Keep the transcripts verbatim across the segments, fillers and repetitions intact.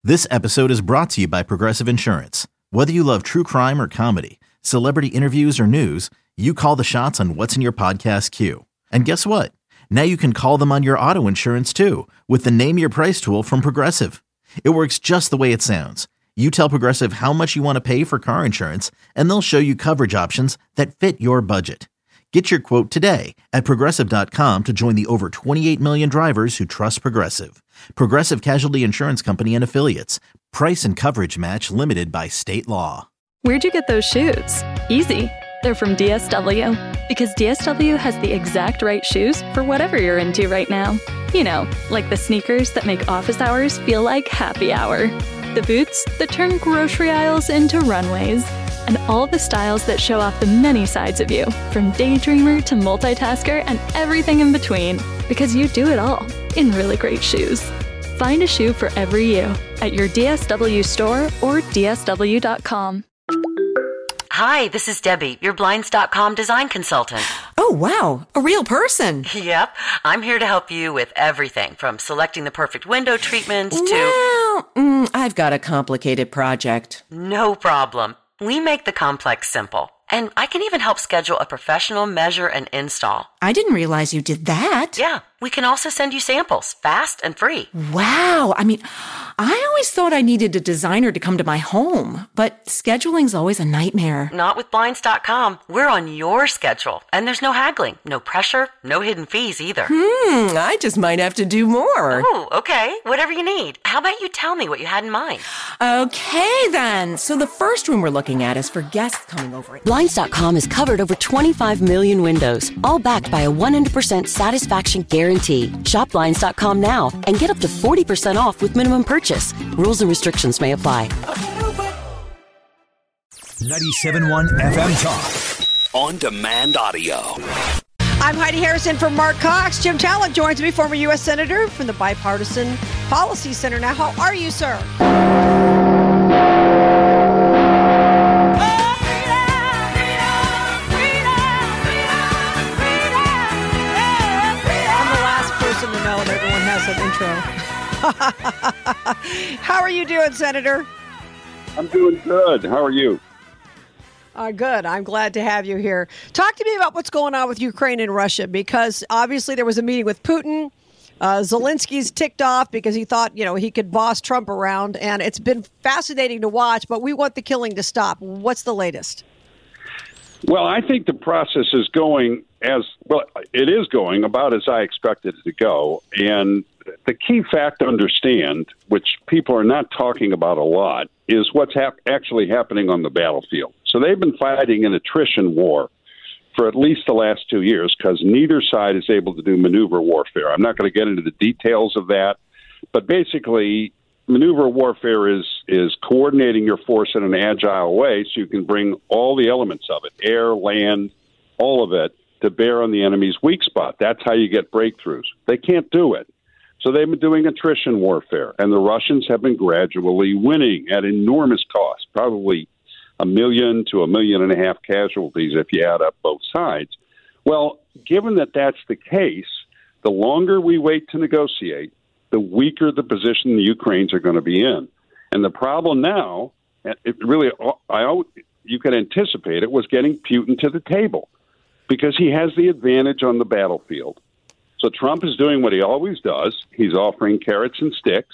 This episode is brought to you by Progressive Insurance. Whether you love true crime or comedy, celebrity interviews or news, you call the shots on what's in your podcast queue. And guess what? Now you can call them on your auto insurance too with the Name Your Price tool from Progressive. It works just the way it sounds. You tell Progressive how much you want to pay for car insurance, and they'll show you coverage options that fit your budget. Get your quote today at Progressive dot com to join the over twenty-eight million drivers who trust Progressive. Progressive Casualty Insurance Company and Affiliates. Price and coverage match limited by state law. Where'd you get those shoes? Easy. They're from D S W. Because D S W has the exact right shoes for whatever you're into right now. You know, like the sneakers that make office hours feel like happy hour. The boots that turn grocery aisles into runways. And all the styles that show off the many sides of you, from daydreamer to multitasker and everything in between. Because you do it all in really great shoes. Find a shoe for every you at your D S W store or D S W dot com. Hi, this is Debbie, your Blinds dot com design consultant. Oh, wow. A real person. Yep. I'm here to help you with everything from selecting the perfect window treatments to... Well, mm, I've got a complicated project. No problem. We make the complex simple. And I can even help schedule a professional measure and install. I didn't realize you did that. Yeah. We can also send you samples, fast and free. Wow. I mean, I always thought I needed a designer to come to my home, but scheduling's always a nightmare. Not with Blinds dot com. We're on your schedule. And there's no haggling, no pressure, no hidden fees either. Hmm, I just might have to do more. Oh, okay. Whatever you need. How about you tell me what you had in mind? Okay, then. So the first room we're looking at is for guests coming over. Blinds dot com has covered over twenty-five million windows, all backed by a one hundred percent satisfaction guarantee. Shop Blinds dot com now and get up to forty percent off with minimum purchase. Rules and restrictions may apply. ninety-seven point one F M Talk. On demand audio. I'm Heidi Harrison for Mark Cox. Jim Talent joins me, former U S Senator from the Bipartisan Policy Center. Now, how are you, sir? An intro. How are you doing, Senator? I'm doing good. How are you? Uh, good. I'm glad to have you here. Talk to me about what's going on with Ukraine and Russia, because obviously there was a meeting with Putin. Uh, Zelensky's ticked off because he thought, you know, he could boss Trump around, and it's been fascinating to watch, but we want the killing to stop. What's the latest? Well, I think the process is going as well. It is going about as I expected it to go. And the key fact to understand, which people are not talking about a lot, is what's hap- actually happening on the battlefield. So they've been fighting an attrition war for at least the last two years because neither side is able to do maneuver warfare. I'm not going to get into the details of that, but basically maneuver warfare is is coordinating your force in an agile way so you can bring all the elements of it, air, land, all of it, to bear on the enemy's weak spot. That's how you get breakthroughs. They can't do it. So they've been doing attrition warfare, and the Russians have been gradually winning at enormous cost, probably a million to a million and a half casualties if you add up both sides. Well, given that that's the case, the longer we wait to negotiate, the weaker the position the Ukrainians are going to be in. And the problem now, it really, I, you can anticipate it, was getting Putin to the table because he has the advantage on the battlefield. So Trump is doing what he always does. He's offering carrots and sticks.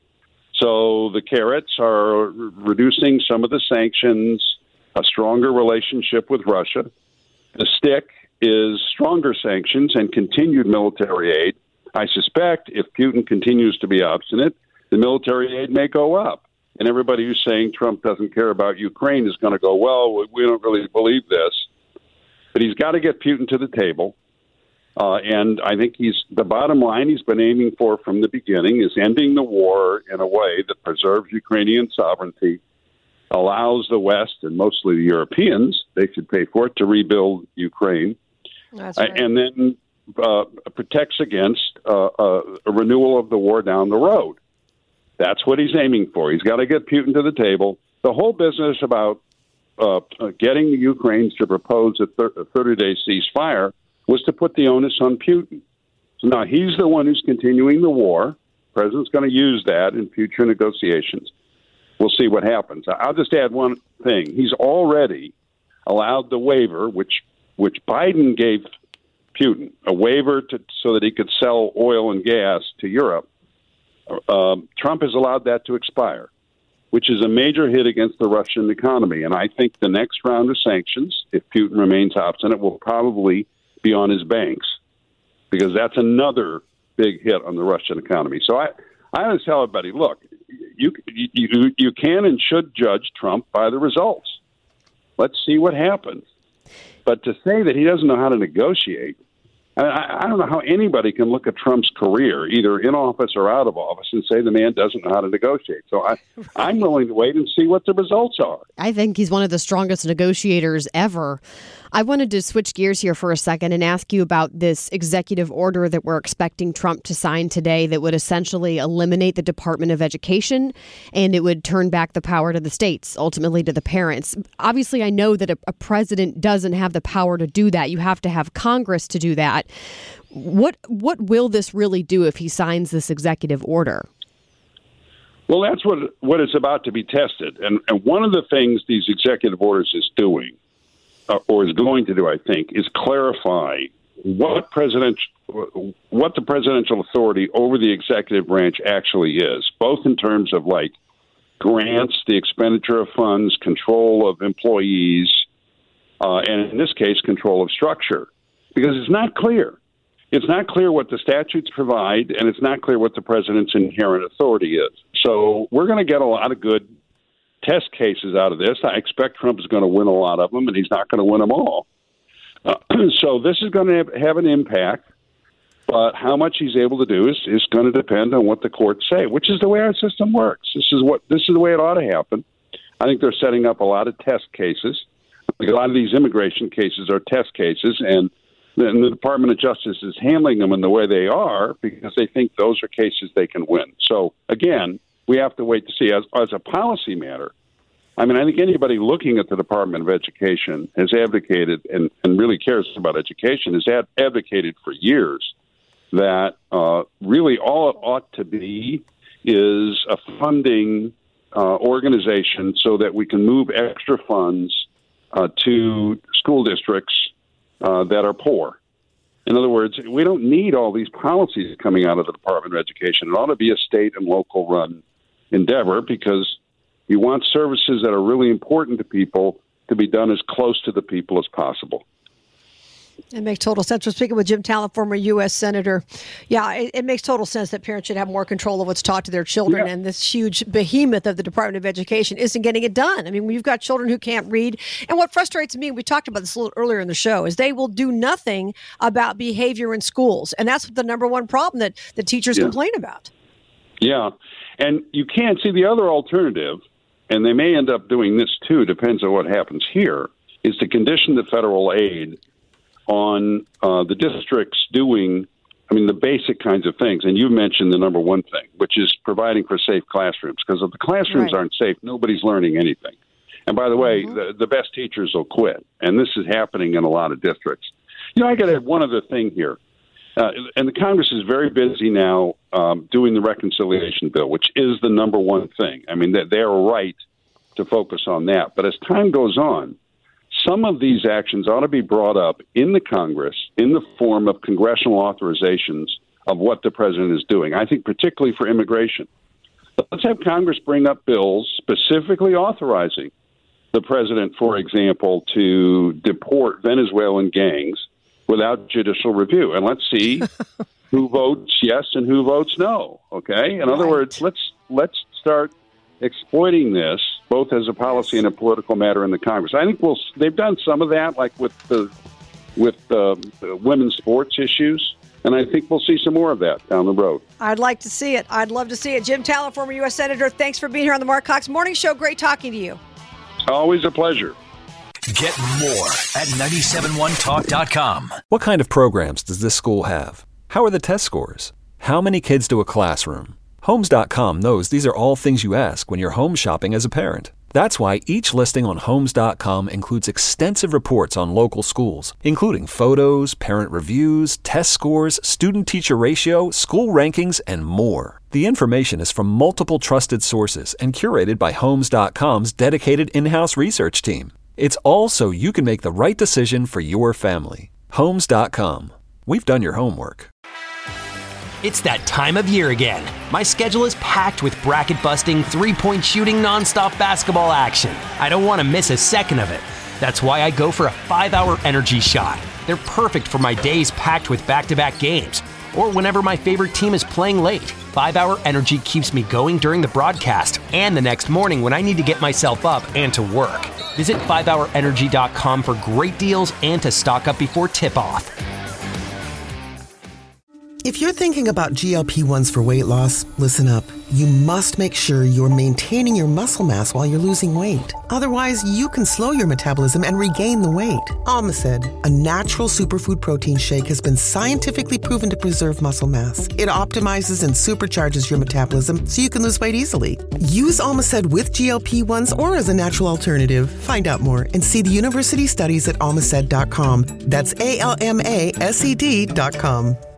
So the carrots are reducing some of the sanctions, a stronger relationship with Russia. The stick is stronger sanctions and continued military aid. I suspect if Putin continues to be obstinate, the military aid may go up. And everybody who's saying Trump doesn't care about Ukraine is going to go, well, we don't really believe this. But he's got to get Putin to the table. Uh, and I think he's the bottom line he's been aiming for from the beginning is ending the war in a way that preserves Ukrainian sovereignty, allows the West and mostly the Europeans, they should pay for it, to rebuild Ukraine. That's right. Uh, and then uh, protects against uh, uh, a renewal of the war down the road. That's what he's aiming for. He's got to get Putin to the table. The whole business about uh, getting the Ukrainians to propose a thirty-day ceasefire was to put the onus on Putin. So now he's the one who's continuing the war. The president's going to use that in future negotiations. We'll see what happens. I'll just add one thing. He's already allowed the waiver, which which Biden gave Putin, a waiver to, so that he could sell oil and gas to Europe. Um, Trump has allowed that to expire, which is a major hit against the Russian economy. And I think the next round of sanctions, if Putin remains obstinate, will probably be on his banks, because that's another big hit on the Russian economy. So I, I always tell everybody, look, you, you, you can and should judge Trump by the results. Let's see what happens. But to say that he doesn't know how to negotiate, I, mean, I, I don't know how anybody can look at Trump's career, either in office or out of office, and say the man doesn't know how to negotiate. So I, right. I'm willing to wait and see what the results are. I think he's one of the strongest negotiators ever. I wanted to switch gears here for a second and ask you about this executive order that we're expecting Trump to sign today that would essentially eliminate the Department of Education, and it would turn back the power to the states, ultimately to the parents. Obviously, I know that a, a president doesn't have the power to do that. You have to have Congress to do that. What what will this really do if he signs this executive order? Well, that's what what is about to be tested. And, and one of the things these executive orders is doing, uh, or is going to do, I think, is clarify what president, what the presidential authority over the executive branch actually is, both in terms of, like, grants, the expenditure of funds, control of employees, uh, and in this case, control of structure. Because it's not clear. It's not clear what the statutes provide, and it's not clear what the president's inherent authority is. So we're going to get a lot of good test cases out of this. I expect Trump is going to win a lot of them, and he's not going to win them all. Uh, so this is going to have, have an impact, but how much he's able to do is, is going to depend on what the courts say, which is the way our system works. This is what this is the way it ought to happen. I think they're setting up a lot of test cases. Like a lot of these immigration cases are test cases, and and the Department of Justice is handling them in the way they are because they think those are cases they can win. So, again, we have to wait to see. As, as a policy matter, I mean, I think anybody looking at the Department of Education has advocated and, and really cares about education has ad- advocated for years that uh, really all it ought to be is a funding uh, organization so that we can move extra funds uh, to school districts Uh, that are poor. In other words, we don't need all these policies coming out of the Department of Education. It ought to be a state and local run endeavor because you want services that are really important to people to be done as close to the people as possible. It makes total sense. We're speaking with Jim Talent, former U S Senator. Yeah, it, it makes total sense that parents should have more control of what's taught to their children. Yeah. And this huge behemoth of the Department of Education isn't getting it done. I mean, we've got children who can't read. And what frustrates me, we talked about this a little earlier in the show, is they will do nothing about behavior in schools. And that's the number one problem that the teachers yeah. complain about. Yeah. And you can't see the other alternative, and they may end up doing this too, depends on what happens here, is to condition the federal aid on uh, the districts doing, I mean, the basic kinds of things. And you mentioned the number one thing, which is providing for safe classrooms. Because if the classrooms right. aren't safe, nobody's learning anything. And by the way, mm-hmm. the, the best teachers will quit. And this is happening in a lot of districts. You know, I got to add one other thing here. Uh, and the Congress is very busy now um, doing the reconciliation bill, which is the number one thing. I mean, they are right to focus on that. But as time goes on, some of these actions ought to be brought up in the Congress in the form of congressional authorizations of what the president is doing. I think particularly for immigration. Let's have Congress bring up bills specifically authorizing the president, for example, to deport Venezuelan gangs without judicial review. And let's see who votes yes and who votes no. Okay? In other right. words, let's let's start exploiting this both as a policy and a political matter in the Congress. I think we'll they've done some of that, like with the with the, the women's sports issues, and I think we'll see some more of that down the road. I'd like to see it. I'd love to see it. Jim Talent, former U S Senator, thanks for being here on the Mark Cox Morning Show. Great talking to you. Always a pleasure. Get more at nine seven one talk dot com. What kind of programs does this school have? How are the test scores? How many kids to a classroom? Homes dot com knows these are all things you ask when you're home shopping as a parent. That's why each listing on Homes dot com includes extensive reports on local schools, including photos, parent reviews, test scores, student-teacher ratio, school rankings, and more. The information is from multiple trusted sources and curated by Homes dot com's dedicated in-house research team. It's all so you can make the right decision for your family. Homes dot com. We've done your homework. It's that time of year again. My schedule is packed with bracket-busting, three-point shooting, nonstop basketball action. I don't want to miss a second of it. That's why I go for a five-hour energy shot. They're perfect for my days packed with back-to-back games, or whenever my favorite team is playing late. five-hour energy keeps me going during the broadcast and the next morning when I need to get myself up and to work. Visit five hour energy dot com for great deals and to stock up before tip-off. If you're thinking about G L P ones for weight loss, listen up. You must make sure you're maintaining your muscle mass while you're losing weight. Otherwise, you can slow your metabolism and regain the weight. Almacid, a natural superfood protein shake, has been scientifically proven to preserve muscle mass. It optimizes and supercharges your metabolism so you can lose weight easily. Use Almacid with G L P ones or as a natural alternative. Find out more and see the university studies at almacid dot com. That's A L M A S E D dot com.